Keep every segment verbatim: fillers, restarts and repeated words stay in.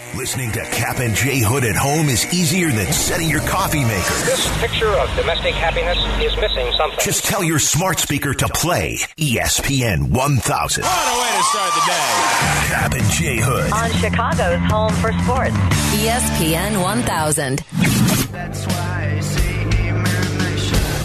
Listening to Cap and J Hood at home is easier than setting your coffee maker. This picture of domestic happiness is missing something. Just tell your smart speaker to play E S P N one thousand. What a way to start the day. Cap and J Hood. On Chicago's home for sports. E S P N one thousand. That's why I say amen.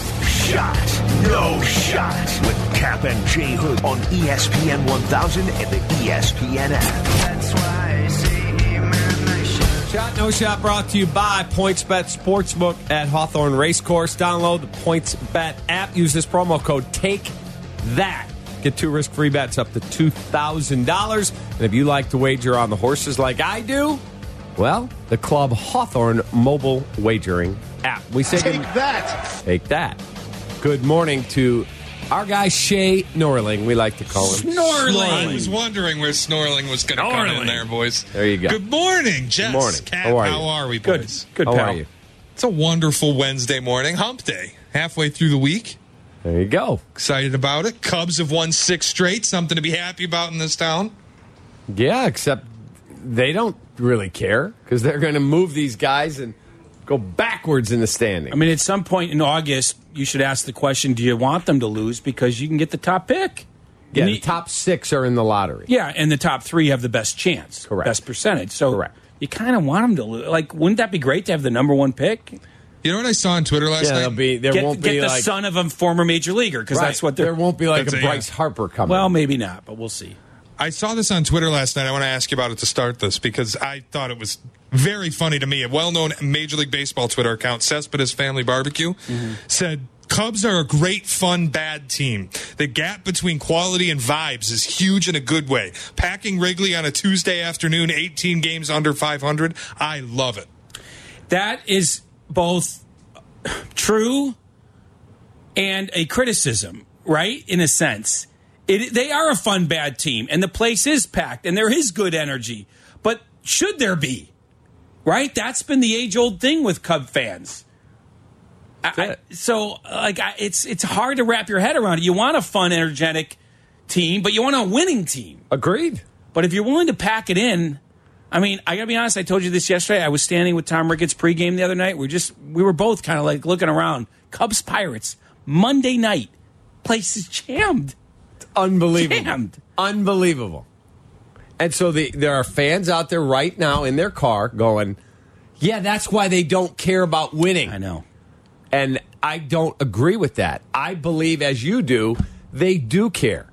Shot. No shot. With Cap and J Hood on E S P N one thousand and the E S P N app. That's why I say amen. Shot No Shot brought to you by PointsBet Sportsbook at Hawthorne Racecourse. Download the PointsBet app. Use this promo code Take That. Get two risk-free bets up to two thousand dollars. And if you like to wager on the horses like I do, well, the Club Hawthorne mobile wagering app. We say Take good, that. Take that. Good morning to our guy Shay Norling, we like to call him. Snorling. I was wondering where Snorling was going to come in there, boys. There you go. Good morning, Jess. Good morning. Kat, how are, how are we, Good. boys? Good, How pal. are you? It's a wonderful Wednesday morning. Hump day. Halfway through the week. There you go. Excited about it. Cubs have won six straight. Something to be happy about in this town. Yeah, except they don't really care because they're going to move these guys and go backwards in the standing. I mean, at some point in August, you should ask the question, do you want them to lose? Because you can get the top pick. Yeah, And the top six are in the lottery. Yeah, and the top three have the best chance. Correct. Best percentage. So Correct. you kind of want them to lose. Like, wouldn't that be great to have the number one pick? You know what I saw on Twitter last Yeah, night? there'll be, there get won't get be the like... son of a former major leaguer, because Right. that's what they're... There won't be like That's a a- yeah. Bryce Harper coming. Well, maybe not, but we'll see. I saw this on Twitter last night. I want to ask you about it to start this because I thought it was very funny to me. A well-known Major League Baseball Twitter account, Cespedes Family Barbecue, mm-hmm. said, Cubs are a great, fun, bad team. The gap between quality and vibes is huge in a good way. Packing Wrigley on a Tuesday afternoon, eighteen games under five hundred. I love it. That is both true and a criticism, right? In a sense. It, they are a fun, bad team, and the place is packed, and there is good energy. But should there be? Right? That's been the age-old thing with Cub fans. I, I, so, like, I, it's it's hard to wrap your head around it. You want a fun, energetic team, but you want a winning team. Agreed. But if you're willing to pack it in, I mean, I got to be honest. I told you this yesterday. I was standing with Tom Ricketts pregame the other night. We just we were both kind of like looking around. Cubs Pirates Monday night, place is jammed. Unbelievable. Jammed. Unbelievable. And so the, there are fans out there right now in their car going, yeah, that's why they don't care about winning. I know. And I don't agree with that. I believe, as you do, they do care.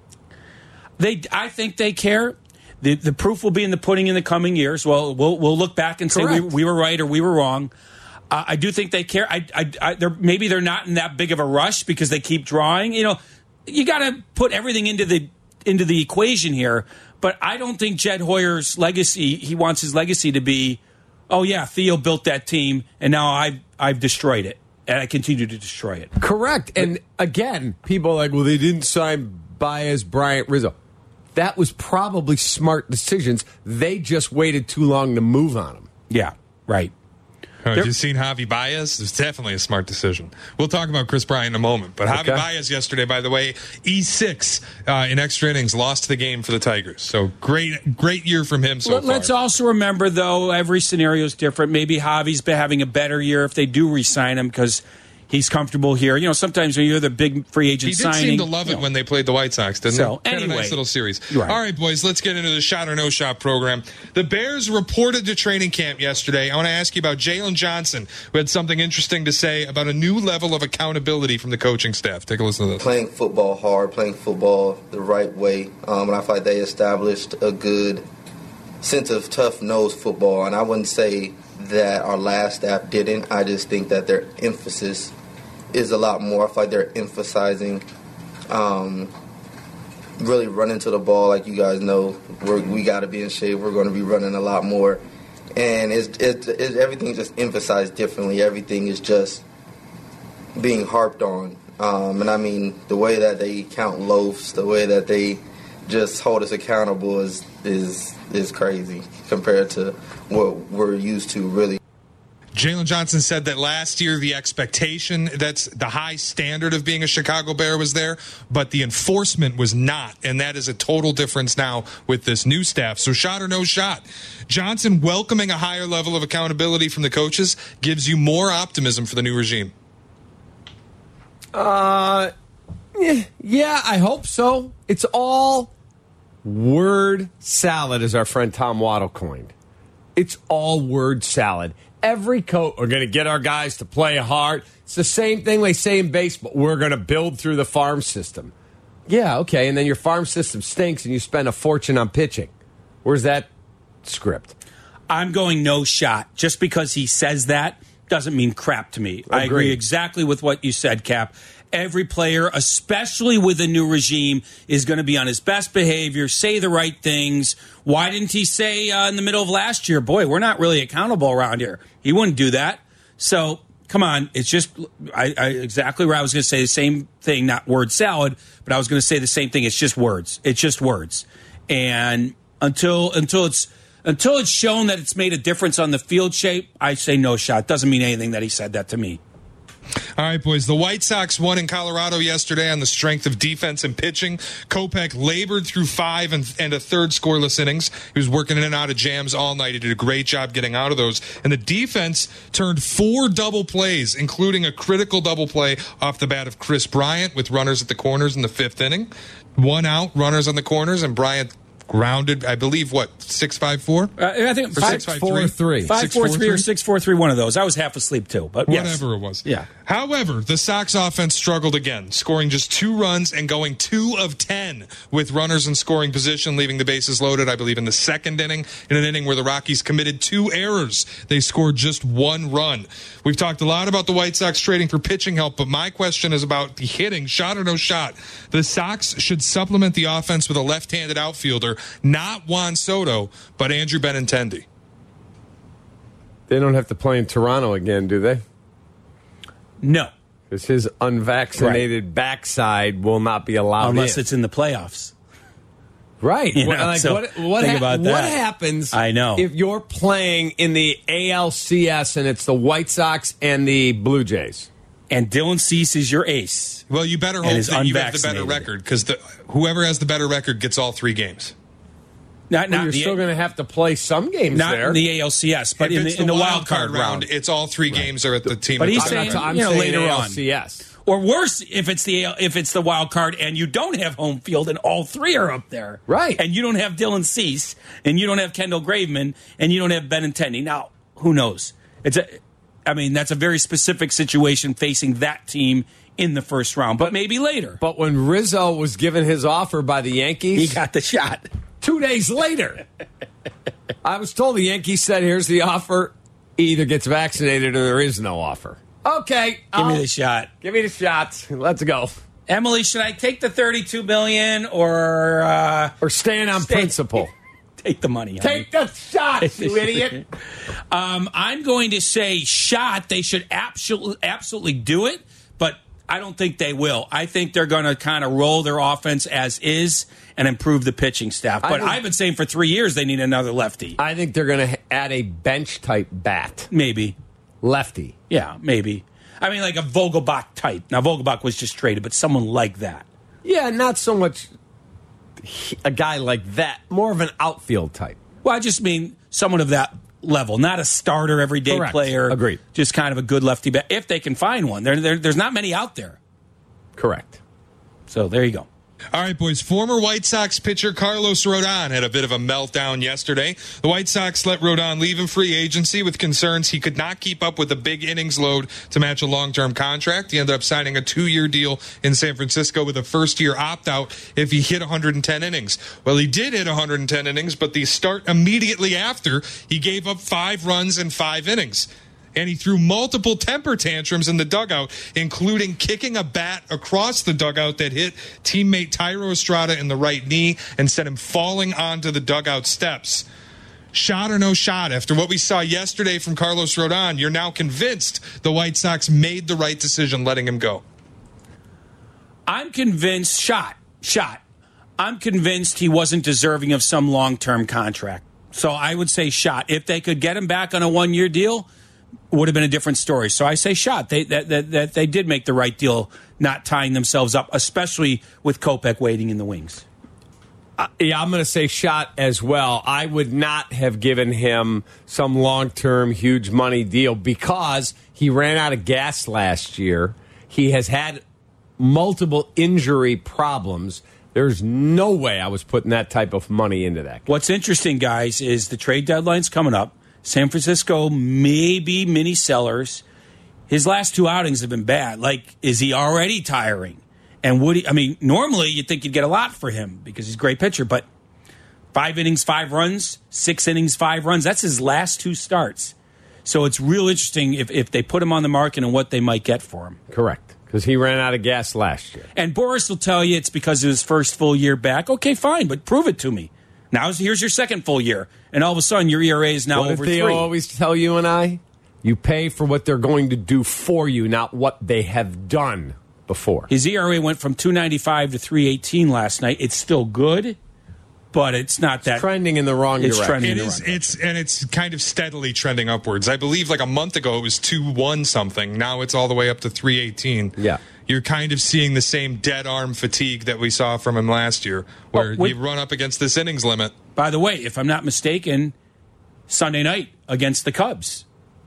They, I think they care. The, the proof will be in the pudding in the coming years. Well, we'll, we'll look back and say we, we were right or we were wrong. Uh, I do think they care. I, I, I, they're, maybe they're not in that big of a rush because they keep drawing. You know, you got to put everything into the into the equation here. But I don't think Jed Hoyer's legacy, he wants his legacy to be, oh, yeah, Theo built that team, and now I've, I've destroyed it, and I continue to destroy it. Correct. But, and again, people are like, well, they didn't sign Baez, Bryant, Rizzo. That was probably smart decisions. They just waited too long to move on them. Yeah, right. Oh, have you seen Javi Baez? It's definitely a smart decision. We'll talk about Chris Bryant in a moment. But okay. Javi Baez yesterday, by the way, E six uh, in extra innings, lost the game for the Tigers. So great great year from him so Let, far. Let's also remember, though, every scenario is different. Maybe Javi's been having a better year if they do re-sign him because he's comfortable here. You know, sometimes when you're the big free agent he did signing. seem to love it you know. when they played the White Sox, didn't So, they? anyway. A nice little series. Right. All right, boys, let's get into the Shot or No Shot program. The Bears reported to training camp yesterday. I want to ask you about Jalen Johnson, who had something interesting to say about a new level of accountability from the coaching staff. Take a listen to this. Playing football hard, playing football the right way, um, and I feel like they established a good sense of tough-nosed football, and I wouldn't say that our last staff didn't. I just think that their emphasis is a lot more. I feel like they're emphasizing um, really running to the ball. Like you guys know, we're, we got to be in shape. We're going to be running a lot more. And it's, it's, it's everything's just emphasized differently. Everything is just being harped on. Um, and, I mean, the way that they count loafs, the way that they just hold us accountable is is is crazy compared to what we're used to, really. Jalen Johnson said that last year the expectation, that's the high standard of being a Chicago Bear was there, but the enforcement was not, and that is a total difference now with this new staff. So shot or no shot. Johnson welcoming a higher level of accountability from the coaches gives you more optimism for the new regime. Uh, yeah, I hope so. It's all word salad, as our friend Tom Waddle coined. It's all word salad. Every coach, we're going to get our guys to play hard. It's the same thing they say in baseball. We're going to build through the farm system. Yeah, okay, and then your farm system stinks and you spend a fortune on pitching. Where's that script? I'm going no shot. Just because he says that doesn't mean crap to me. Agreed. I agree exactly with what you said, Cap. Every player, especially with a new regime, is going to be on his best behavior, say the right things. Why didn't he say uh, in the middle of last year, boy, we're not really accountable around here? He wouldn't do that. So, come on. It's just I, I, exactly where I was going to say the same thing, not word salad, but I was going to say the same thing. It's just words. It's just words. And until until it's until it's shown that it's made a difference on the field shape, I say no shot. Doesn't mean anything that he said that to me. All right, boys. The White Sox won in Colorado yesterday on the strength of defense and pitching. Kopech labored through five and, and a third scoreless innings. He was working in and out of jams all night. He did a great job getting out of those. And the defense turned four double plays, including a critical double play off the bat of Chris Bryant with runners at the corners in the fifth inning. One out, runners on the corners, and Bryant grounded, I believe, what, six five four? Uh, I think or five, six five four, three? three. Five, four, three, or six, four, three. One of those. I was half asleep too, but yes. Whatever it was. Yeah. However, the Sox offense struggled again, scoring just two runs and going two of ten with runners in scoring position, leaving the bases loaded, I believe, in the second inning, in an inning where the Rockies committed two errors. They scored just one run. We've talked a lot about the White Sox trading for pitching help, but my question is about the hitting, shot or no shot. The Sox should supplement the offense with a left-handed outfielder, not Juan Soto, but Andrew Benintendi. They don't have to play in Toronto again, do they? No. Because his unvaccinated Right. backside will not be allowed Unless in. it's in the playoffs. Right. You know, Well, like, so what what, think ha- about what that. happens I know. if you're playing in the A L C S and it's the White Sox and the Blue Jays? And Dylan Cease is your ace. Well, you better And hope is that you have the better unvaccinated. record, because whoever has the better record gets all three games. Not, Well, not you're the, still going to have to play some games not there. in the A L C S, but If in it's the, in the wild card round. it's all three games are at the team. But at he's the saying- time. I'm you know, saying later A on. L C S. Or worse, if it's the if it's the wild card and you don't have home field and all three are up there, Right. And you don't have Dylan Cease and you don't have Kendall Graveman and you don't have Benintendi. Now, who knows? It's a, I mean, that's a very specific situation facing that team in the first round, but maybe later. But when Rizzo was given his offer by the Yankees, He got the shot. two days later, I was told the Yankees said, here's the offer. He either gets vaccinated or there is no offer. Okay. Give I'll- me the shot. Give me the shots. Let's go. Emily, should I take the thirty-two million or uh, Or stand on Stay- principle. take the money? honey? Take the shots, you idiot. Um, I'm going to say shot. They should absolutely absolutely do it, but I don't think they will. I think they're going to kind of roll their offense as is and improve the pitching staff. I But think- I've been saying for three years they need another lefty. I think they're going to add a bench type bat. Maybe. Lefty. Yeah, maybe. I mean, like a Vogelbach type. Now, Vogelbach was just traded, but someone like that. Yeah, not so much a guy like that. More of an outfield type. Well, I just mean someone of that level, not a starter, everyday Correct. player. Agreed. Just kind of a good lefty bat, if they can find one. There, there, there's not many out there. Correct. So there you go. All right, boys. Former White Sox pitcher Carlos Rodon had a bit of a meltdown yesterday. The White Sox let Rodon leave in free agency with concerns he could not keep up with the big innings load to match a long-term contract. He ended up signing a two-year deal in San Francisco with a first-year opt-out if he hit one hundred ten innings. Well, he did hit one hundred ten innings, but the start immediately after, he gave up five runs in five innings. And he threw multiple temper tantrums in the dugout, including kicking a bat across the dugout that hit teammate Tyro Estrada in the right knee and sent him falling onto the dugout steps. Shot or no shot? After what we saw yesterday from Carlos Rodon, you're now convinced the White Sox made the right decision letting him go. I'm convinced, shot, shot. I'm convinced he wasn't deserving of some long-term contract. So I would say shot. If they could get him back on a one-year deal, would have been a different story. So I say shot. They that, that, that they did make the right deal, not tying themselves up, especially with Kopech waiting in the wings. Uh, yeah, I'm going to say shot as well. I would not have given him some long-term, huge money deal because he ran out of gas last year. He has had multiple injury problems. There's no way I was putting that type of money into that guy. What's interesting, guys, is the trade deadline's coming up. San Francisco may be mini sellers. His last two outings have been bad. Like, is he already tiring? And would he, I mean, normally you'd think you'd get a lot for him because he's a great pitcher, but five innings, five runs, six innings, five runs, that's his last two starts. So it's real interesting if, if they put him on the market and what they might get for him. Correct, because he ran out of gas last year. And Boris will tell you it's because of his first full year back. Okay, fine, but prove it to me. Now here's your second full year, and all of a sudden your E R A is now what over did Theo three. always tell you and I? You pay for what they're going to do for you, not what they have done before. His E R A went from two ninety-five to three eighteen last night. It's still good, but it's not that it's trending in the wrong it's direction. Trending It in is. the wrong It's and it's kind of steadily trending upwards. I believe like a month ago it was two one something. Now it's all the way up to three eighteen. Yeah. You're kind of seeing the same dead arm fatigue that we saw from him last year, where Oh, wait. you run up against this innings limit. By the way, if I'm not mistaken, Sunday night against the Cubs,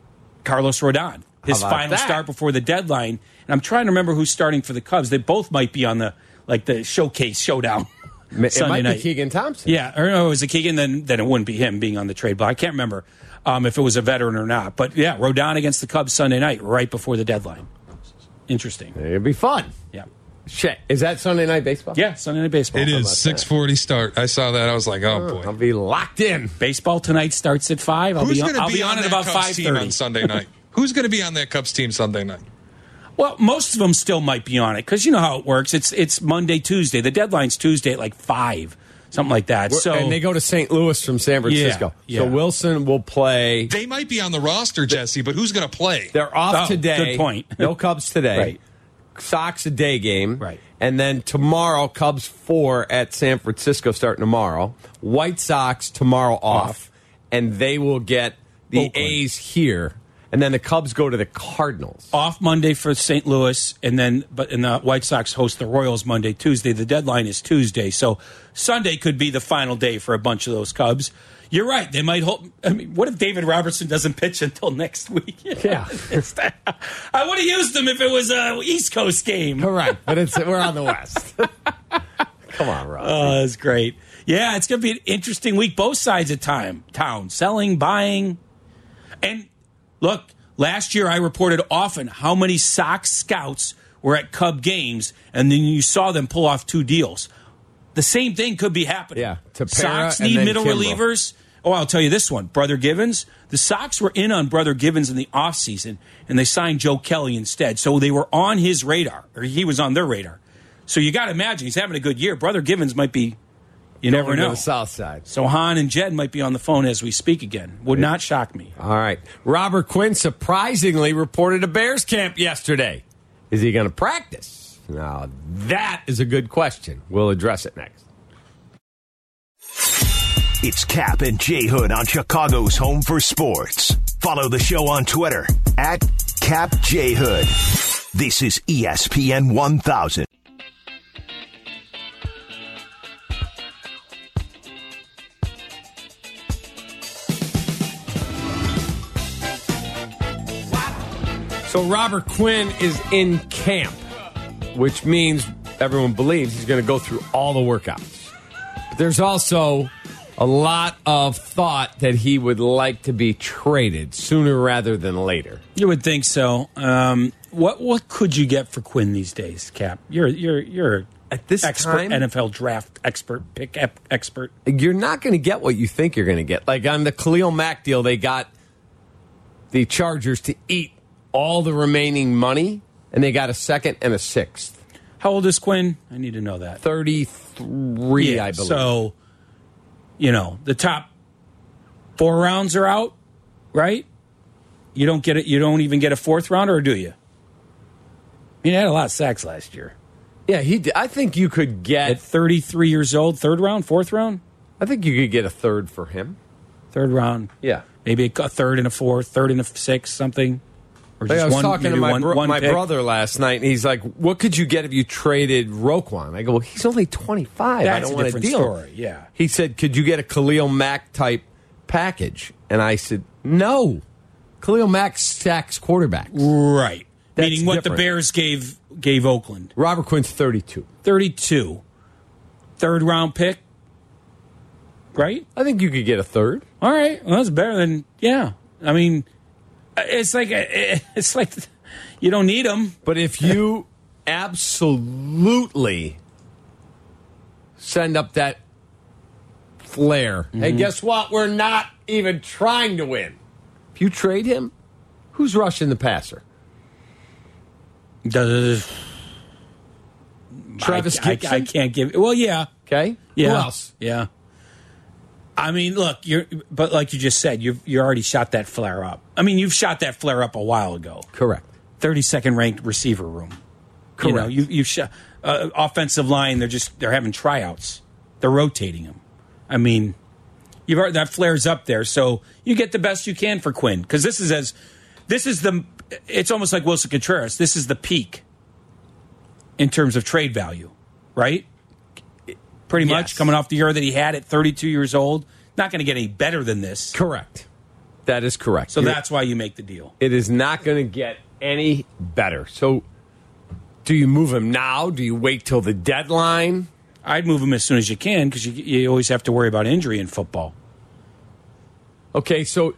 Carlos Rodon, his How about final that? start before the deadline. And I'm trying to remember who's starting for the Cubs. They both might be on the like the showcase showdown. It Sunday might night. be Keegan Thompson. Yeah, or no, it was a Keegan, then then it wouldn't be him being on the trade block. I can't remember um, if it was a veteran or not. But yeah, Rodon against the Cubs Sunday night, right before the deadline. Interesting. It'd be fun. Yeah. Shit. Is that Sunday Night Baseball? Yeah, Sunday night baseball. It How is about six forty start. I saw that. I was like, oh, I'll boy. be locked in. that? Baseball tonight starts at five. I'll Who's be on, going to I'll be, be on, on at that about Cubs five team thirty on Sunday night? Who's going to be on that Cubs team Sunday night? Well, most of them still might be on it because you know how it works. It's it's Monday, Tuesday. The deadline's Tuesday at like five, something like that. So and they go to Saint Louis from San Francisco. Yeah, So yeah. Wilson will play. They might be on the roster, Jesse, but who's going to play? They're off Oh, today. good point. No Cubs today. Right. Sox a day game. Right. And then tomorrow, Cubs four at San Francisco starting tomorrow. White Sox tomorrow off. Off. And they will get the Oakland. A's here. And then the Cubs go to the Cardinals. off Monday for Saint Louis, and then but and the White Sox host the Royals Monday, Tuesday. The deadline is Tuesday, so Sunday could be the final day for a bunch of those Cubs. You're right; they might hold. I mean, what if David Robertson doesn't pitch until next week? Yeah. It's that- I would have used him if it was a East Coast game. Correct. But it's we're on the West. Come on, Rob. Oh, that's great. Yeah, it's going to be an interesting week. Both sides of time, town, selling, buying, and. Look, last year I reported often how many Sox scouts were at Cub games, and then you saw them pull off two deals. The same thing could be happening. Yeah, Tepera Sox and need then middle Kimbrel. relievers. Oh, I'll tell you this one. Brother Givens. The Sox were in on Brother Givens in the offseason, and they signed Joe Kelly instead. So they were on his radar, or he was on their radar. So you got to imagine he's having a good year. Brother Givens might be, you never Going to know. the South Side. So Han and Jed might be on the phone as we speak again. Would not shock me. All right. Robert Quinn surprisingly reported a Bears camp yesterday. Is he going to practice? Now, that is a good question. We'll address it next. It's Cap and J Hood on Chicago's Home for Sports. Follow the show on Twitter at Cap J Hood. This is E S P N one thousand. So Robert Quinn is in camp, which means everyone believes he's going to go through all the workouts. But there's also a lot of thought that he would like to be traded sooner rather than later. You would think so. Um, what what could you get for Quinn these days, Cap? You're you're you're At this expert time, N F L draft expert, pick ep- expert. you're not going to get what you think you're going to get. Like on the Khalil Mack deal, they got the Chargers to eat all the remaining money, and they got a second and a sixth. How old is Quinn? I need to know that. thirty-three, Yeah, I believe. So, you know, the top four rounds are out, right? You don't get it. You don't even get a fourth rounder, or do you? I mean, he had a lot of sacks last year. Yeah, he. Did. I think you could get. At thirty-three years old, third round, fourth round. I think you could get a third for him. Third round. Yeah. Maybe a third and a fourth, third and a sixth, something. Or Like just I was one, talking to maybe my, one, bro- one my pick. brother last night, and he's like, what could you get if you traded Roquan? I go, well, he's only twenty-five. I That's don't a want to different deal. story, yeah. He said, could you get a Khalil Mack type package? And I said, no. Khalil Mack stacks quarterbacks. Right. That's Meaning what different. the Bears gave gave Oakland. Robert Quinn's thirty-two. thirty-two. Third round pick. Right? I think you could get a third. All right. Well, that's better than, yeah. I mean, it's like, it's like you don't need them. But if you absolutely send up that flare, Mm-hmm. hey, guess what? We're not even trying to win. If you trade him, who's rushing the passer? Does Travis I, Gibson? I, I can't give. Well, yeah. Okay. Yeah. Who else? Yeah. I mean, look, you're, but like you just said, you've you already shot that flare up. I mean, you've shot that flare up a while ago. Correct. thirty-second ranked receiver room. Correct. You know, you, you've shot uh, offensive line. They're just they're having tryouts. They're rotating them. I mean, you've already, that flare's up there, so you get the best you can for Quinn because this is as this is the. It's almost like Wilson Contreras. This is the peak in terms of trade value, right? Pretty Yes. much coming off the year that he had at thirty-two years old. Not going to get any better than this. Correct. That is correct. So You're- that's why you make the deal. It is not going to get any better. So do you move him now? Do you wait till the deadline? I'd move him as soon as you can because you, you always have to worry about injury in football. Okay, so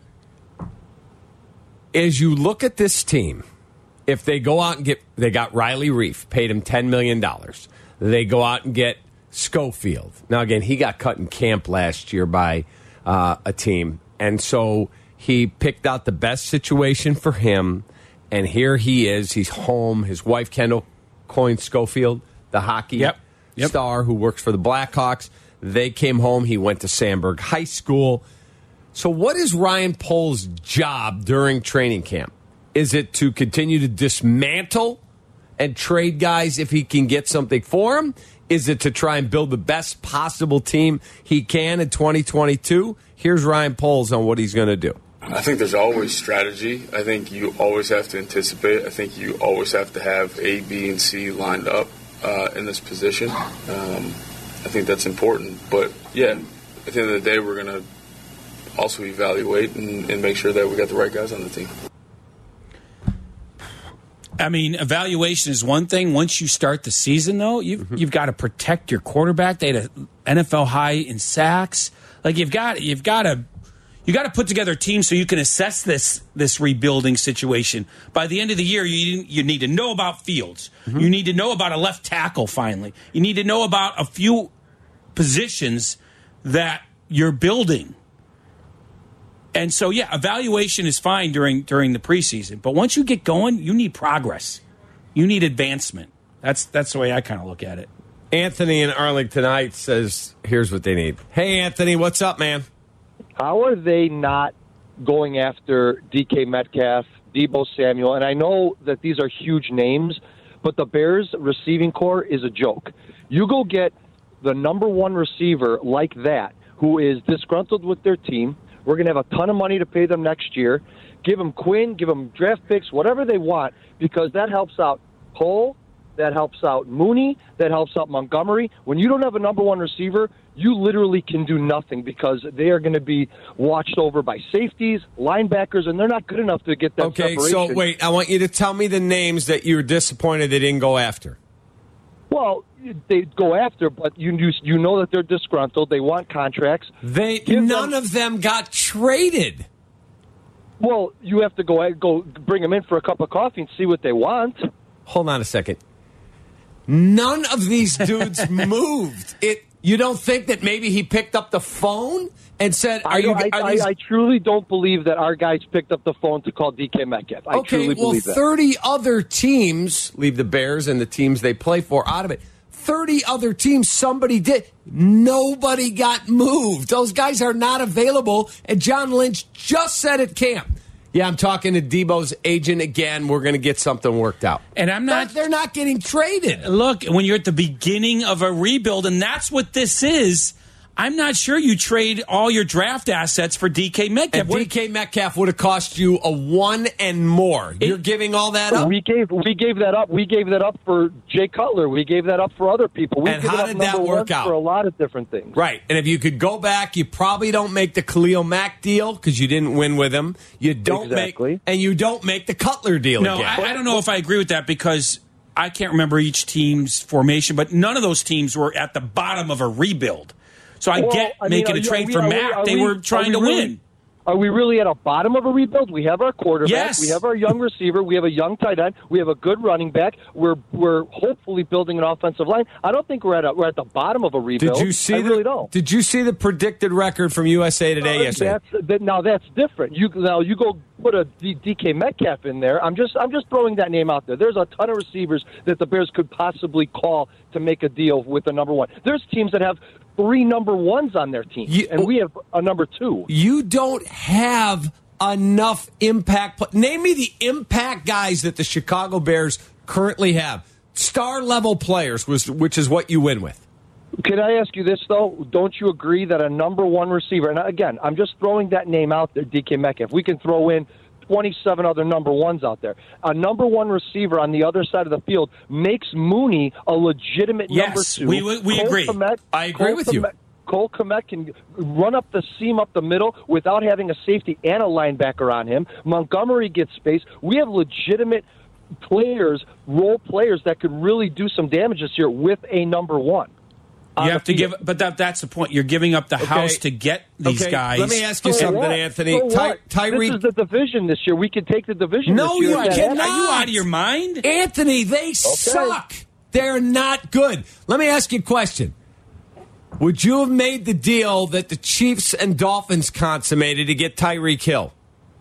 as you look at this team, if they go out and get, they got Riley Reif, paid him ten million dollars. They go out and get Schofield. Now, again, he got cut in camp last year by uh, a team. And so he picked out the best situation for him. And here he is. He's home. His wife, Kendall Coyne Schofield, the hockey Yep. Yep. star who works for the Blackhawks. They came home. He went to Sandberg High School. So what is Ryan Pohl's job during training camp? Is it to continue to dismantle and trade guys if he can get something for him? Is it to try and build the best possible team he can in twenty twenty-two? Here's Ryan Poles on what he's going to do. I think there's always strategy. I think you always have to anticipate. I think you always have to have A, B, and C lined up uh, in this position. Um, I think that's important. But, yeah, at the end of the day, we're going to also evaluate and, and make sure that we got the right guys on the team. I mean, evaluation is one thing. Once you start the season, though, you've, mm-hmm. you've got to protect your quarterback. They had an N F L high in sacks. Like you've got, you've got to, you got to put together a team so you can assess this this rebuilding situation. By the end of the year, you you need to know about Fields. Mm-hmm. You need to know about a left tackle. Finally, you need to know about a few positions that you're building. And so, yeah, evaluation is fine during during the preseason. But once you get going, you need progress. You need advancement. That's that's the way I kind of look at it. Anthony in Arlington Heights says, here's what they need. Hey, Anthony, what's up, man? How are they not going after D K Metcalf, Deebo Samuel? And I know that these are huge names, but the Bears receiving core is a joke. You go get the number one receiver like that who is disgruntled with their team. We're going to have a ton of money to pay them next year. Give them Quinn, give them draft picks, whatever they want, because that helps out Cole, that helps out Mooney, that helps out Montgomery. When you don't have a number one receiver, you literally can do nothing because they are going to be watched over by safeties, linebackers, and they're not good enough to get that okay, separation. so wait, I want you to tell me the names that you were disappointed they didn't go after. Well, they go after, but you you know that they're disgruntled. They want contracts. They Give none them, of them got traded. Well, you have to go go bring them in for a cup of coffee and see what they want. Hold on a second. None of these dudes moved. It. You don't think that maybe he picked up the phone and said, "Are I, you?" I, are I, these... I truly don't believe that our guys picked up the phone to call D K Metcalf. I okay, truly well, believe that. thirty other teams leave the Bears and the teams they play for out of it. Thirty other teams, somebody did. Nobody got moved. Those guys are not available. And John Lynch just said at camp, "Yeah, I'm talking to Deebo's agent again. We're going to get something worked out." And I'm not. But they're not getting traded. Look, when you're at the beginning of a rebuild, and that's what this is, I'm not sure you trade all your draft assets for D K Metcalf. And D K Metcalf would have cost you a one and more. You're It- giving all that up? We gave we gave that up. We gave that up for Jay Cutler. We gave that up for other people. We And gave how it up did that number work one out? for a lot of different things. Right. And if you could go back, you probably don't make the Khalil Mack deal because you didn't win with him. You don't Exactly. make, and you don't make the Cutler deal No, again. I, I don't know if I agree with that because I can't remember each team's formation, but none of those teams were at the bottom of a rebuild. So I Well, get I mean, making are a you- trade are we- for are we- Mack. are They we- were are trying we to really- win. Are we really at a bottom of a rebuild? We have our quarterback. Yes. We have our young receiver. We have a young tight end. We have a good running back. We're we're hopefully building an offensive line. I don't think we're at a, we're at the bottom of a rebuild. Did you see I the, really don't. Did you see the predicted record from U S A Today Uh, yesterday? That's, that, now that's different. You now you go put a D, DK Metcalf in there. I'm just I'm just throwing that name out there. There's a ton of receivers that the Bears could possibly call to make a deal with the number one. There's teams that have three number ones on their team, You- and we have a number two. You don't have enough impact. pl- Name me the impact guys that the Chicago Bears currently have. Star level players, was which is what you win with. Can I ask you this, though? Don't you agree that a number one receiver, and again, I'm just throwing that name out there, D K Metcalf, we can throw in twenty-seven other number ones out there. A number one receiver on the other side of the field makes Mooney a legitimate Yes, number two. we- we- we Cole agree. Kmet- I agree Cole with you. Kmet- Cole Kmet can run up the seam up the middle without having a safety and a linebacker on him. Montgomery gets space. We have legitimate players, role players that could really do some damage this year with a number one. You on have the to field. give, but that, that's the point. You're giving up the house to get these Okay, guys. let me ask you So something, what? Anthony. So Ty- what? Tyreek. This is the division this year. We could take the division No, this year. you if that cannot. happens. Are you out of your mind? Anthony, they suck. They're not good. Let me ask you a question. Would you have made the deal that the Chiefs and Dolphins consummated to get Tyreek Hill?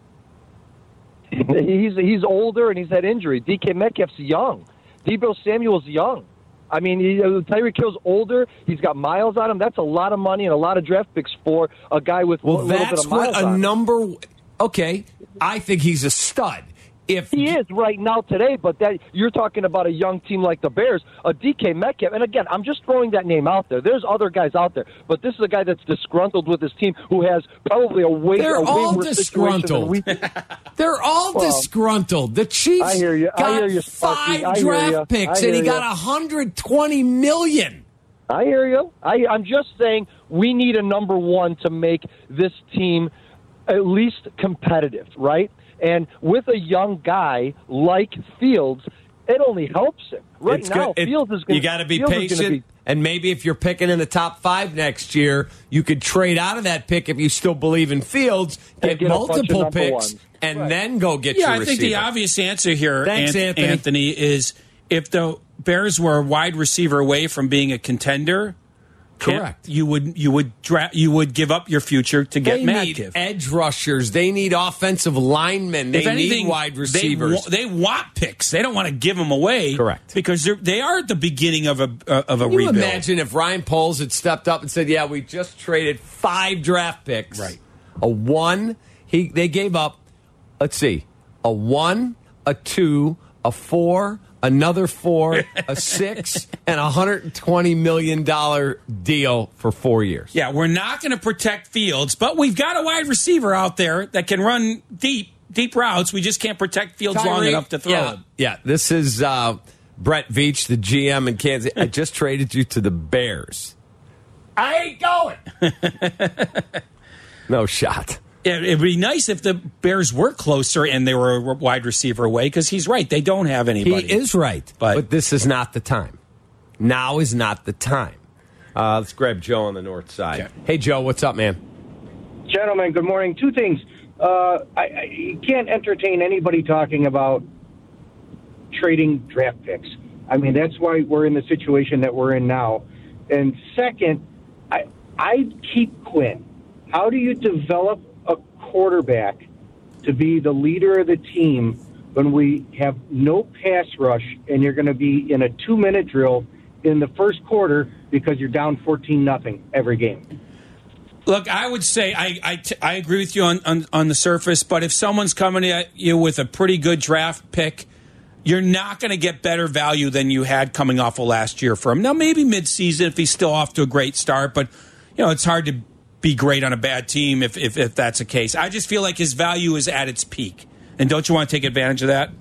He's he's older and he's had injury. D K Metcalf's young. Deebo Samuel's young. I mean, he, uh, Tyreek Hill's older. He's got miles on him. That's a lot of money and a lot of draft picks for a guy with Well, a little bit that's of miles what a on him. number. Okay, I think he's a stud. If He is right now today, but that you're talking about a young team like the Bears, a D K Metcalf, and again, I'm just throwing that name out there. There's other guys out there, but this is a guy that's disgruntled with his team who has probably a way, They're a way all worse situation than disgruntled. we- They're all Well, disgruntled. The Chiefs I hear you. I got hear you, Sparky. five I hear draft you. picks, I and he hear got you. one hundred twenty million. I hear you. I, I'm just saying we need a number one to make this team at least competitive, right? And with a young guy like Fields, it only helps him. Right It's now, good. It- Fields is going you got to be Fields is gonna patient, be- and maybe if you're picking in the top five next year, you could trade out of that pick if you still believe in Fields, And get, get a bunch of multiple number picks, ones. and Right. then go get Yeah, your I receiver. think the obvious answer here, Thanks, Ant- Anthony. Anthony, is if the Bears were a wide receiver away from being a contender, Correct. you would you would dra- you would give up your future to get They need Metcalf. edge rushers. They need offensive linemen. They If anything, need wide they receivers. wa- They, want picks. They don't want to give them away. Correct. Because they're, they are at the beginning of a uh, of a Can you rebuild. imagine if Ryan Poles had stepped up and said, "Yeah, we just traded five draft picks, Right. A one. He they gave up. Let's see, a one, a two, a four, another four, a six, and a hundred and twenty million dollar deal for four years. Yeah, we're not going to protect Fields, but we've got a wide receiver out there that can run deep deep routes. We just can't protect Fields long Tyreek, enough to throw yeah, him. Yeah, this is uh, Brett Veach, the G M in Kansas. I just traded you to the Bears. I ain't going. No shot. It, it'd be nice if the Bears were closer and they were a wide receiver away because he's right. They don't have anybody. He is right, But- but, this is not the time. Now is not the time. Uh, let's grab Joe on the north side. Okay. Hey, Joe, what's up, man? Gentlemen, good morning. Two things. Uh, I, I, you can't entertain anybody talking about trading draft picks. I mean, that's why we're in the situation that we're in now. And second, I, I keep Quinn. How do you develop a quarterback to be the leader of the team when we have no pass rush and you're going to be in a two-minute drill in the first quarter because you're down fourteen nothing every game? Look, I would say I I, t- I agree with you on, on, on the surface, but if someone's coming at you with a pretty good draft pick, you're not going to get better value than you had coming off of last year for him. Now, maybe midseason if he's still off to a great start, but you know, it's hard to be great on a bad team if, if, if that's the case. I just feel like his value is at its peak. And don't you want to take advantage of that?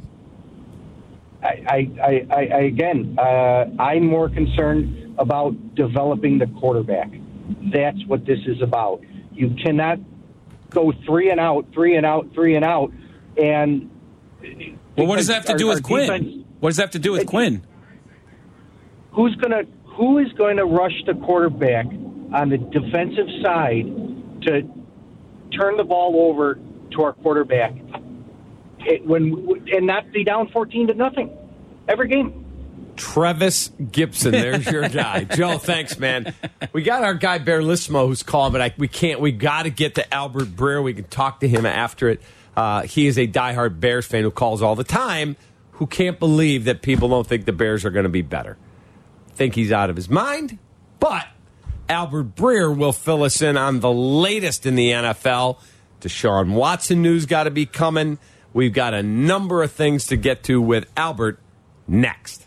I, I, I, I again, uh, I'm more concerned about developing the quarterback. That's what this is about. You cannot go three and out, three and out, three and out, and well, what does that have to do our, with our Quinn? defense, what does that have to do with it, Quinn? Who's gonna Who is going to rush the quarterback on the defensive side to turn the ball over to our quarterback it, when and not be down fourteen to nothing every game? Trevis Gibson, there's your guy. Joe, thanks, man. We got our guy Bear Lismo who's calling, but I, we can't. We got to get to Albert Breer. We can talk to him after it. Uh, he is a diehard Bears fan who calls all the time, who can't believe that people don't think the Bears are going to be better. Think he's out of his mind, but Albert Breer will fill us in on the latest in the N F L. Deshaun Watson news got to be coming. We've got a number of things to get to with Albert next.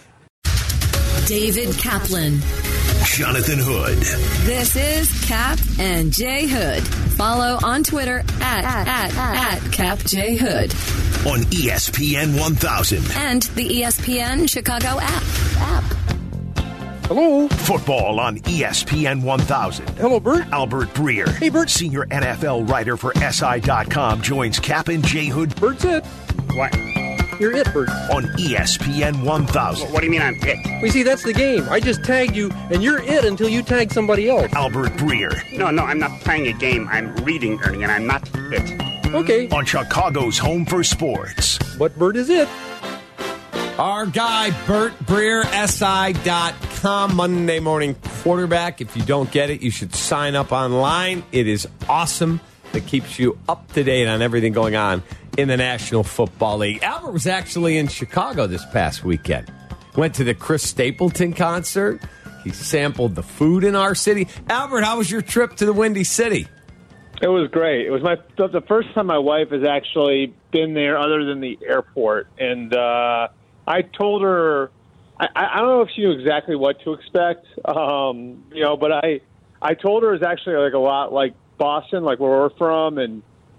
David Kaplan. Jonathan Hood. This is Cap and J Hood. Follow on Twitter at, at, at, at Cap J Hood. On E S P N one thousand. And the E S P N Chicago app. app. Hello. Football on E S P N one thousand. Hello, Bert. Albert Breer. Hey, Bert. Senior N F L writer for S I dot com joins Cap and J Hood. Bert's it. What? You're it, Bert. On E S P N one thousand. What do you mean I'm it? Well, you see, that's the game. I just tagged you, and you're it until you tag somebody else. Albert Breer. No, no, I'm not playing a game. I'm reading, Ernie, and I'm not it. Okay. On Chicago's home for sports. But Bert is it. Our guy, Bert Breer, S I dot com, Monday morning quarterback. If you don't get it, you should sign up online. It is awesome. It keeps you up to date on everything going on in the National Football League. Albert was actually in Chicago this past weekend. Went to the Chris Stapleton concert. He sampled the food in our city. Albert, how was your trip to the Windy City? It was great. It was my the first time my wife has actually been there other than the airport. And uh, I told her, I, I don't know if she knew exactly what to expect, um, you know, but I, I told her it was actually like a lot like Boston, like where we're from. And,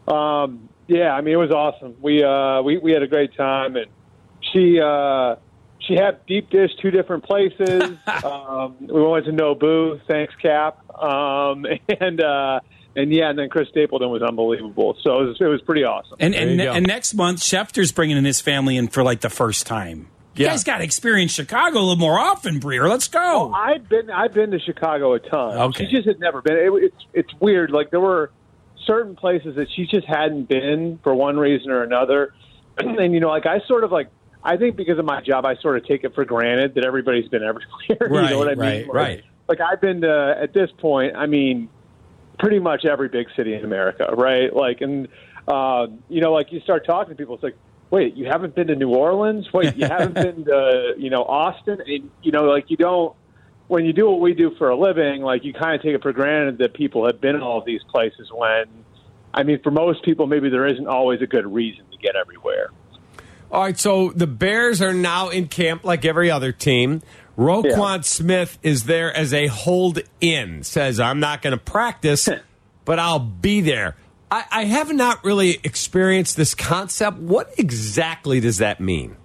um, yeah, I mean, it was awesome. We, uh, we, we had a great time, and she, uh, she had deep dish two different places. um, we went to Nobu. Thanks, Cap. Um, and, uh, and yeah, and then Chris Stapleton was unbelievable. So it was, it was pretty awesome. And, and, and next month, Schefter's bringing in his family in for like the first time. You Yeah. guys got to experience Chicago a little more often, Breer. Let's go. Oh, I've been I've been to Chicago a ton. Okay. She just had never been. It, it's it's weird. Like there were certain places that she just hadn't been for one reason or another. And you know, like I sort of like I think because of my job, I sort of take it for granted that everybody's been everywhere. Right, you know what I mean? right, like, right. Like I've been to at this point. I mean, pretty much every big city in America, right? Like and uh, you know, like you start talking to people, it's like. Wait, you haven't been to New Orleans? Wait, you haven't been to, you know, Austin? And, you know, like you don't, when you do what we do for a living, like you kind of take it for granted that people have been in all of these places when, I mean, for most people, maybe there isn't always a good reason to get everywhere. All right, so the Bears are now in camp like every other team. Roquan Yeah. Smith is there as a hold-in, says, I'm not going to practice, but I'll be there. I, I have not really experienced this concept. What exactly does that mean?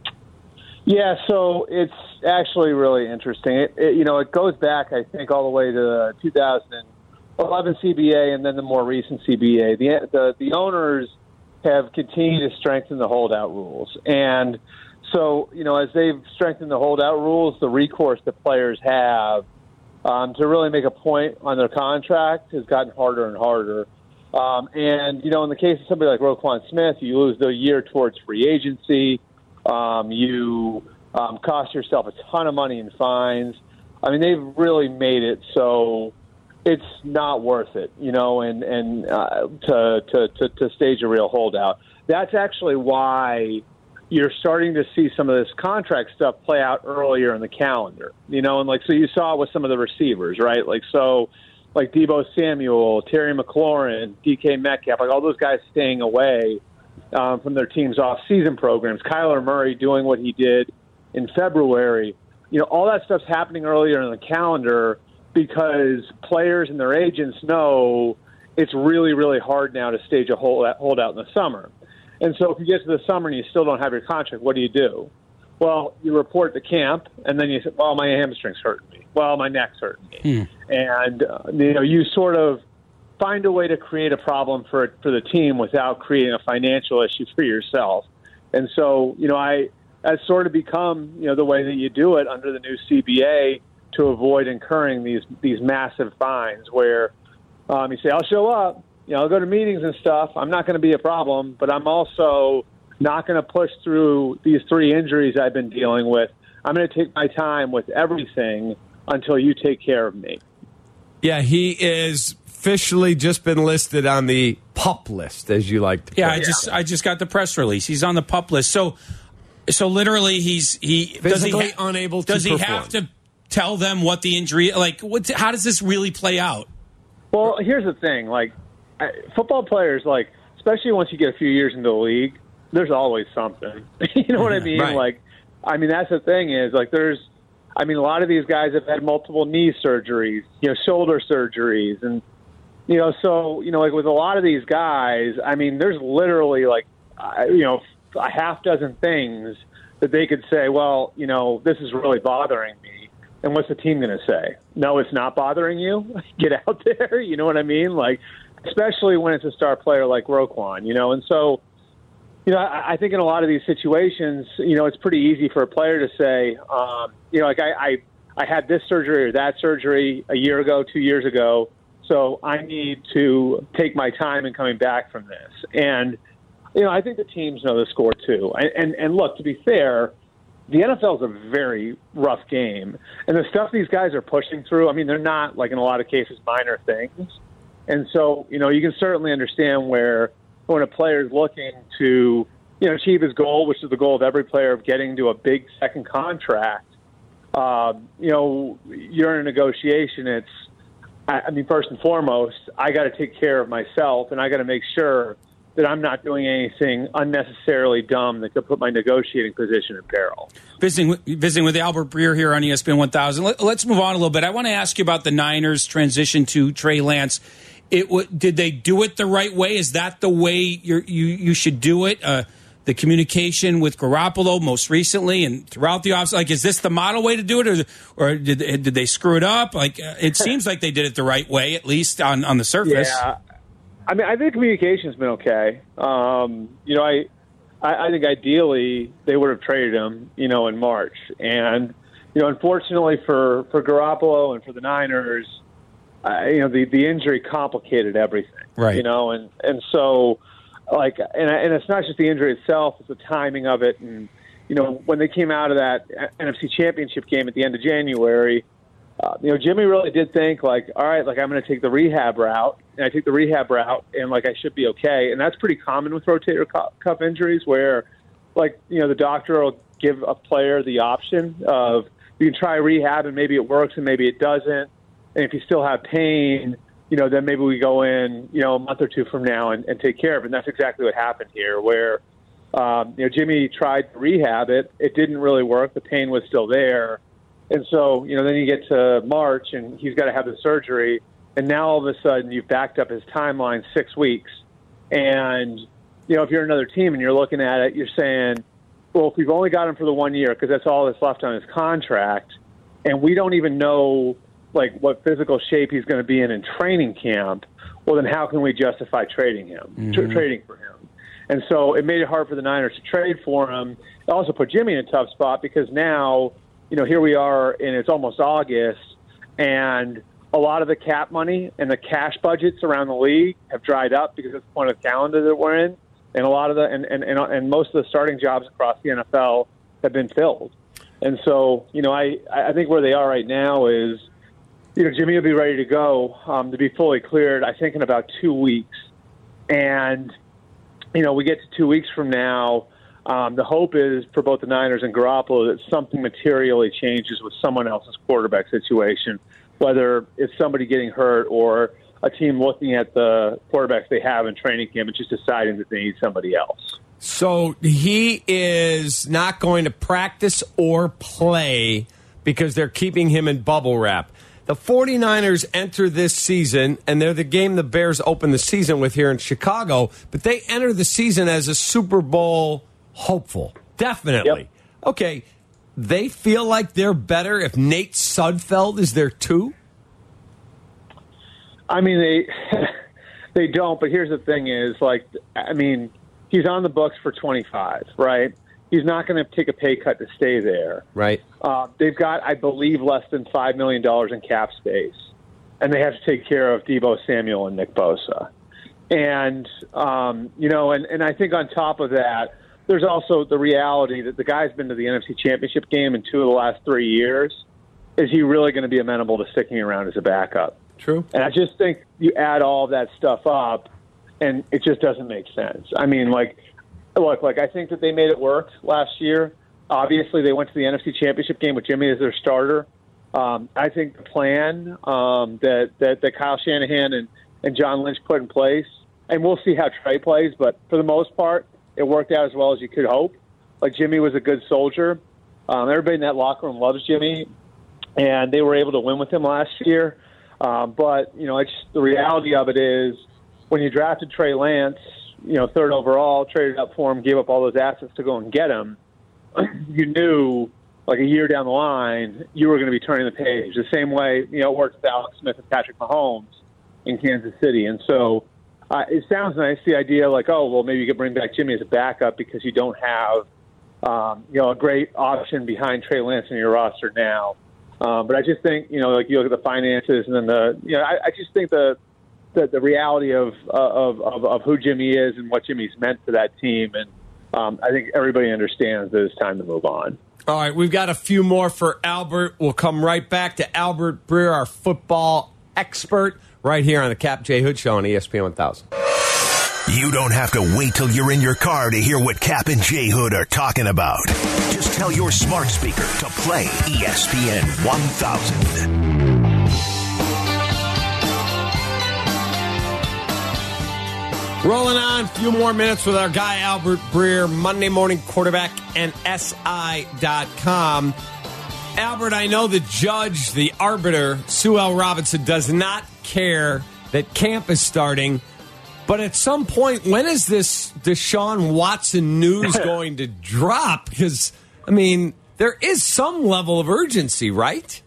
Yeah, so it's actually really interesting. It, it, you know, it goes back, I think, all the way to the two thousand eleven C B A and then the more recent C B A. The, the, the owners have continued to strengthen the holdout rules. And so, you know, as they've strengthened the holdout rules, the recourse that players have um, to really make a point on their contract has gotten harder and harder. Um, and, you know, in the case of somebody like Roquan Smith, you lose the year towards free agency. Um, you um, cost yourself a ton of money in fines. I mean, they've really made it so it's not worth it, you know, and, and uh, to, to, to, to stage a real holdout. That's actually why you're starting to see some of this contract stuff play out earlier in the calendar, you know, and like, so you saw with some of the receivers, right? Like, so like Deebo Samuel, Terry McLaurin, D K Metcalf, like all those guys staying away um, from their team's off-season programs. Kyler Murray doing what he did in February. You know, all that stuff's happening earlier in the calendar because players and their agents know it's really, really hard now to stage a hold holdout in the summer. And so if you get to the summer and you still don't have your contract, what do you do? Well, you report to camp, and then you say, well, my hamstring's hurting me. Well, my neck's hurting me. Hmm. And, uh, you know, you sort of find a way to create a problem for for the team without creating a financial issue for yourself. And so, you know, I that's sort of become, you know, the way that you do it under the new C B A to avoid incurring these these massive fines where um, you say, I'll show up, you know, I'll go to meetings and stuff. I'm not going to be a problem, but I'm also not going to push through these three injuries I've been dealing with. I'm going to take my time with everything until you take care of me. Yeah, he is officially just been listed on the PUP list, as you like to call Yeah, it. I just I just got the press release. He's on the PUP list. So so literally he's he physically does he ha- unable to Does he perform. have to tell them what the injury like what how does this really play out? Well, here's the thing, like I, football players, like especially once you get a few years into the league, there's always something. You know what I mean? Right. Like, I mean, that's the thing is, like, there's, I mean, a lot of these guys have had multiple knee surgeries, you know, shoulder surgeries. And, you know, so, you know, like with a lot of these guys, I mean, there's literally like, uh, you know, a half dozen things that they could say, well, you know, this is really bothering me. And what's the team going to say? No, it's not bothering you. Get out there. You know what I mean? Like, especially when it's a star player like Roquan, you know, and so, you know, I, I think in a lot of these situations, you know, it's pretty easy for a player to say, um, you know, like I, I, I had this surgery or that surgery a year ago, two years ago, so I need to take my time in coming back from this. And, you know, I think the teams know the score too. And, and, and look, to be fair, the N F L is a very rough game. And the stuff these guys are pushing through, I mean, they're not, like in a lot of cases, minor things. And so, you know, you can certainly understand where when a player is looking to, you know, achieve his goal, which is the goal of every player of getting to a big second contract, um, you know, you're in a negotiation. It's, I, I mean, first and foremost, I got to take care of myself, and I got to make sure that I'm not doing anything unnecessarily dumb that could put my negotiating position in peril. Visiting, visiting with Albert Breer here on E S P N one thousand. Let, let's move on a little bit. I want to ask you about the Niners' transition to Trey Lance. It w- did they do it the right way? Is that the way you're, you you should do it? Uh, the communication with Garoppolo most recently and throughout the offseason, like, is this the model way to do it, or or did did they screw it up? Like, uh, it seems like they did it the right way, at least on, on the surface. Yeah, I mean, I think communication's been okay. Um, you know, I, I I think ideally they would have traded him, you know, in March, and you know, unfortunately for for Garoppolo and for the Niners. Uh, you know, the, the injury complicated everything, right? You know, and, and so, like, and, and it's not just the injury itself, it's the timing of it. And, you know, when they came out of that N F C Championship game at the end of January, uh, you know, Jimmy really did think, like, all right, like, I'm going to take the rehab route, and I take the rehab route, and, like, I should be okay. And that's pretty common with rotator cuff injuries where, like, you know, the doctor will give a player the option of you can try rehab, and maybe it works and maybe it doesn't. And if you still have pain, you know, then maybe we go in, you know, a month or two from now and, and take care of it. And that's exactly what happened here, where, um, you know, Jimmy tried to rehab it. It didn't really work. The pain was still there. And so, you know, then you get to March and he's got to have the surgery. And now all of a sudden you've backed up his timeline six weeks. And, you know, if you're another team and you're looking at it, you're saying, well, if we've only got him for the one year, because that's all that's left on his contract, and we don't even know like what physical shape he's going to be in in training camp, well, then how can we justify trading him, mm-hmm. tra- trading for him? And so it made it hard for the Niners to trade for him. It also put Jimmy in a tough spot because now, you know, here we are and it's almost August, and a lot of the cap money and the cash budgets around the league have dried up because of the point of the calendar that we're in, and a lot of the and, and, and, and most of the starting jobs across the N F L have been filled. And so, you know, I, I think where they are right now is, you know, Jimmy will be ready to go um, to be fully cleared, I think, in about two weeks. And, you know, we get to two weeks from now, um, the hope is for both the Niners and Garoppolo that something materially changes with someone else's quarterback situation, whether it's somebody getting hurt or a team looking at the quarterbacks they have in training camp and just deciding that they need somebody else. So he is not going to practice or play because they're keeping him in bubble wrap. the 49ers enter this season, and they're the game the Bears open the season with here in Chicago, but they enter the season as a Super Bowl hopeful. Definitely. Yep. Okay, they feel like they're better if Nate Sudfeld is there too? I mean, they they don't, but here's the thing is, like, I mean, he's on the books for twenty-five, right? He's not going to take a pay cut to stay there. Right. Uh, they've got, I believe, less than five million dollars in cap space, and they have to take care of Deebo Samuel and Nick Bosa. And, um, you know, and, and I think on top of that, there's also the reality that the guy's been to the N F C Championship game in two of the last three years. Is he really going to be amenable to sticking around as a backup? True. And I just think you add all of that stuff up, and it just doesn't make sense. I mean, like, look, like I think that they made it work last year. Obviously, they went to the N F C Championship game with Jimmy as their starter. Um, I think the plan um, that, that that Kyle Shanahan and, and John Lynch put in place, and we'll see how Trey plays, but for the most part, it worked out as well as you could hope. Like, Jimmy was a good soldier. Um, everybody in that locker room loves Jimmy, and they were able to win with him last year. Um, but, you know, it's the reality of it is when you drafted Trey Lance, you know, third overall, traded up for him, gave up all those assets to go and get him, you knew, like, a year down the line, you were going to be turning the page. The same way, you know, it worked with Alex Smith and Patrick Mahomes in Kansas City. And so uh, it sounds nice, the idea, like, oh, well, maybe you could bring back Jimmy as a backup because you don't have, um, you know, a great option behind Trey Lance in your roster now. Um, but I just think, you know, like you look at the finances and then the, you know, I, I just think the, the, the reality of, uh, of, of, of who Jimmy is and what Jimmy's meant to that team. And um, I think everybody understands that it's time to move on. All right, we've got a few more for Albert. We'll come right back to Albert Breer, our football expert, right here on the Cap J Hood Show on E S P N one thousand. You don't have to wait till you're in your car to hear what Cap and J Hood are talking about. Just tell your smart speaker to play E S P N one thousand. Rolling on, a few more minutes with our guy Albert Breer, Monday Morning Quarterback and S I dot com. Albert, I know the judge, the arbiter, Sue L. Robinson, does not care that camp is starting. But at some point, when is this Deshaun Watson news going to drop? Because, I mean, there is some level of urgency, right?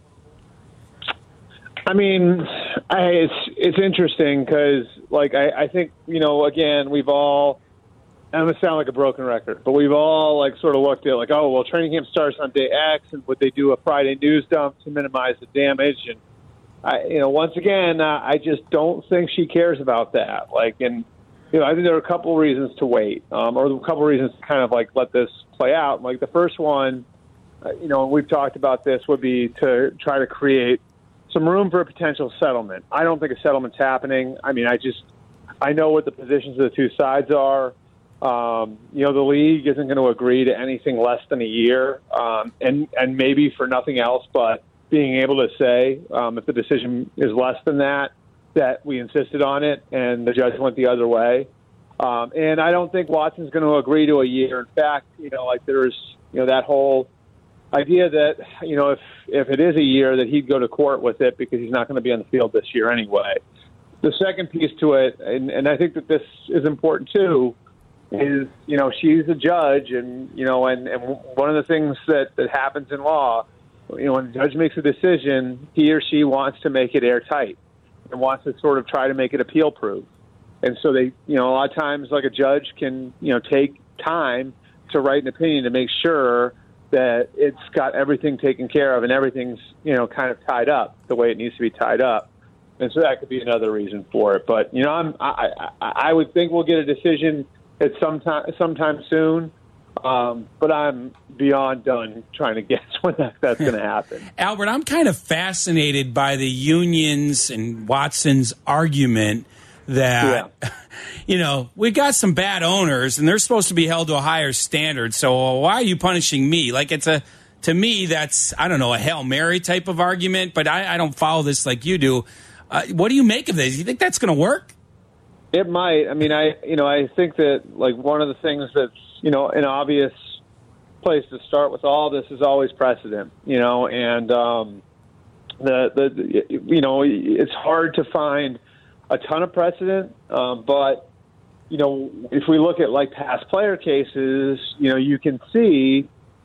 I mean, I, it's it's interesting because, like, I, I think, you know, again, we've all, I'm going to sound like a broken record, but we've all, like, sort of looked at, like, oh, well, training camp starts on day X, and would they do a Friday news dump to minimize the damage? And, I, you know, once again, uh, I just don't think she cares about that. Like, and, you know, I think there are a couple reasons to wait, um, or a couple reasons to kind of, like, let this play out. Like, the first one, uh, you know, and we've talked about this, would be to try to create some room for a potential settlement. I don't think a settlement's happening. I mean, I just, I know what the positions of the two sides are. Um, you know, the league isn't going to agree to anything less than a year, um, and, and maybe for nothing else but being able to say, um, if the decision is less than that, that we insisted on it and the judge went the other way. Um, and I don't think Watson's going to agree to a year. In fact, you know, like there's, you know, that whole idea that, you know, if, if it is a year that he'd go to court with it because he's not going to be on the field this year anyway. The second piece to it, and, and I think that this is important too, is, you know, she's a judge and, you know, and, and one of the things that, that happens in law, you know, when a judge makes a decision, he or she wants to make it airtight and wants to sort of try to make it appeal-proof. And so they, you know, a lot of times, like a judge can, you know, take time to write an opinion to make sure that it's got everything taken care of and everything's, you know, kind of tied up the way it needs to be tied up. And so that could be another reason for it. But, you know, I'm, I, I, I would think we'll get a decision at some time, sometime soon. Um, but I'm beyond done trying to guess when that, that's going to happen. Albert, I'm kind of fascinated by the unions and Watson's argument that, yeah. you know, we got some bad owners and they're supposed to be held to a higher standard. So why are you punishing me? Like, it's a, to me, that's, I don't know, a Hail Mary type of argument, but I, I don't follow this like you do. Uh, what do you make of this? You think that's going to work? It might. I mean, I, you know, I think that, like, one of the things that's, you know, an obvious place to start with all this is always precedent, you know, and, um, the, the you know, it's hard to find a ton of precedent, um, but, you know, if we look at, like, past player cases, you know, you can see,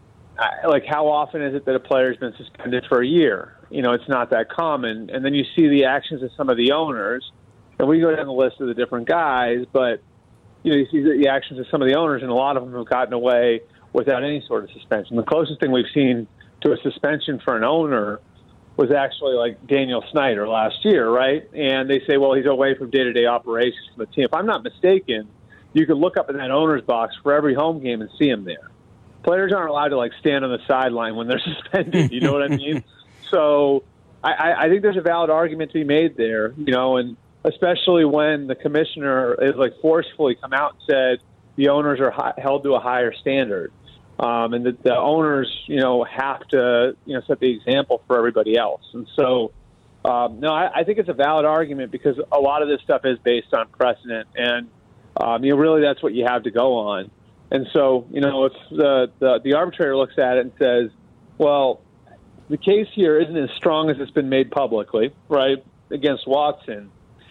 uh, like, how often is it that a player's been suspended for a year? You know, it's not that common. And then you see the actions of some of the owners, and we go down the list of the different guys, but, you know, you see the actions of some of the owners, and a lot of them have gotten away without any sort of suspension. The closest thing we've seen to a suspension for an owner was actually like Daniel Snyder last year, right? And they say, well, he's away from day-to-day operations from the team. If I'm not mistaken, you could look up in that owner's box for every home game and see him there. Players aren't allowed to, like, stand on the sideline when they're suspended. You know what I mean? So I, I think there's a valid argument to be made there, you know, and especially when the commissioner is, like, forcefully come out and said the owners are high, held to a higher standard. Um, and the, the owners, you know, have to, you know, set the example for everybody else. And so, um, no, I, I think it's a valid argument because a lot of this stuff is based on precedent. And, um, you know, really that's what you have to go on. And so, you know, if the, the, the arbitrator looks at it and says, well, the case here isn't as strong as it's been made publicly, right, against Watson.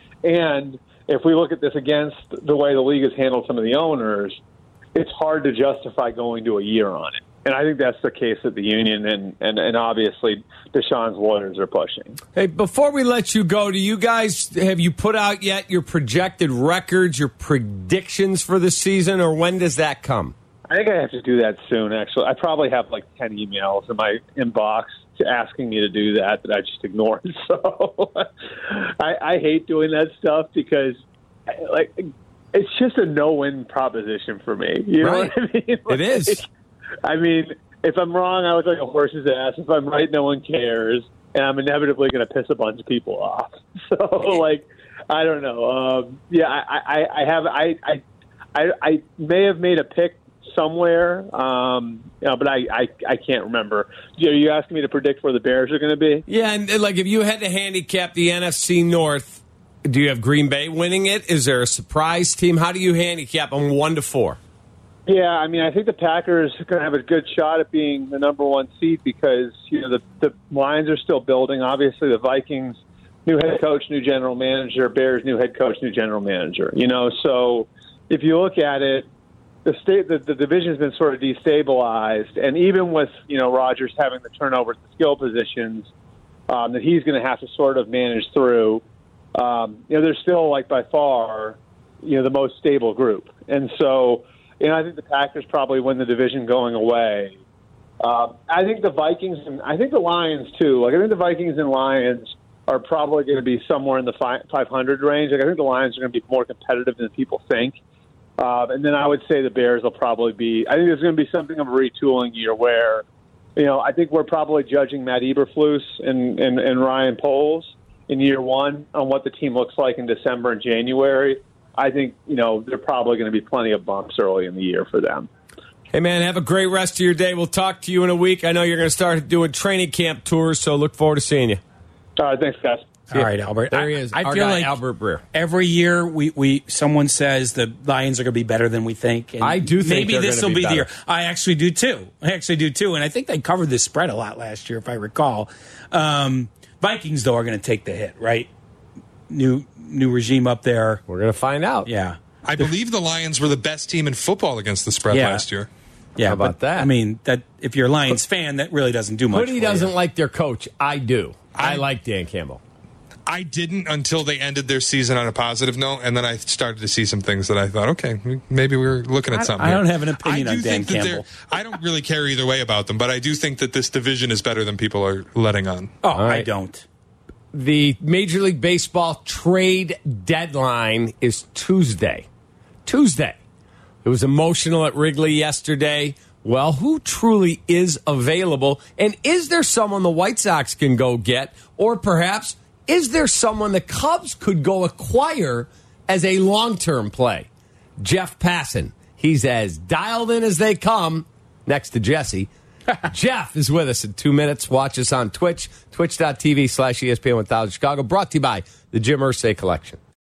And if we look at this against the way the league has handled some of the owners, it's hard to justify going to a year on it. And I think that's the case that the union and, and, and obviously Deshaun's lawyers are pushing. Hey, before we let you go, do you guys, have you put out yet your projected records, your predictions for the season, or when does that come? I think I have to do that soon, actually. I probably have like ten emails in my inbox asking me to do that that I just ignored. So I, I hate doing that stuff because, like, it's just a no-win proposition for me. You know right. what I mean? Like, it is. I mean, if I'm wrong, I look like a horse's ass. If I'm right, no one cares. And I'm inevitably going to piss a bunch of people off. So, like, I don't know. Um, yeah, I, I, I have. I, I, I, I may have made a pick somewhere, um, you know, but I, I, I can't remember. Are you asking me to predict where the Bears are going to be? Yeah, and like if you had to handicap the N F C North, do you have Green Bay winning it? Is there a surprise team? How do you handicap them one to four? Yeah, I mean, I think the Packers are going to have a good shot at being the number one seed because, you know, the, the Lions are still building. Obviously, the Vikings, new head coach, new general manager, Bears, new head coach, new general manager. You know, so if you look at it, the state, the, the division's been sort of destabilized, and even with, you know, Rodgers having the turnover at the skill positions um, that he's going to have to sort of manage through, um, you know, they're still, like, by far, you know, the most stable group. And so, you know, I think the Packers probably win the division going away. Uh, I think the Vikings and I think the Lions too. Like I think the Vikings and Lions are probably going to be somewhere in the five hundred range. Like I think the Lions are going to be more competitive than people think. Uh, and then I would say the Bears will probably be. I think there's going to be something of a retooling year where, you know, I think we're probably judging Matt Eberflus and, and, and Ryan Poles in year one on what the team looks like in December and January. I think, you know, there are probably going to be plenty of bumps early in the year for them. Hey, man, have a great rest of your day. We'll talk to you in a week. I know you're going to start doing training camp tours, so look forward to seeing you. All right, thanks, guys. All right, Albert. There he is. I, I Our feel guy, like Albert Breer. Every year we, we someone says the Lions are going to be better than we think. And I do think maybe this will be, be the better. year. I actually do too. I actually do too. And I think they covered this spread a lot last year, if I recall. Um, Vikings, though, are going to take the hit, right? New new regime up there. We're going to find out. Yeah. I believe the Lions were the best team in football against the spread Yeah. last year. Yeah, How about but, that? I mean, that if you're a Lions fan, that really doesn't do much. Hoodie for doesn't you. like their coach. I do. I, I- like Dan Campbell. I didn't until they ended their season on a positive note, and then I started to see some things that I thought, okay, maybe we were looking at I- something. I here. don't have an opinion I do on Dan think that they're- Campbell. I don't really care either way about them, but I do think that this division is better than people are letting on. Oh, I right. don't. The Major League Baseball trade deadline is Tuesday. Tuesday. It was emotional at Wrigley yesterday. Well, who truly is available? And is there someone the White Sox can go get? Or perhaps, is there someone the Cubs could go acquire as a long-term play? Jeff Passan. He's as dialed in as they come, next to Jesse. Jeff is with us in two minutes. Watch us on Twitch, twitch.tv slash ESPN1000 Chicago. Brought to you by the Jim Irsay Collection.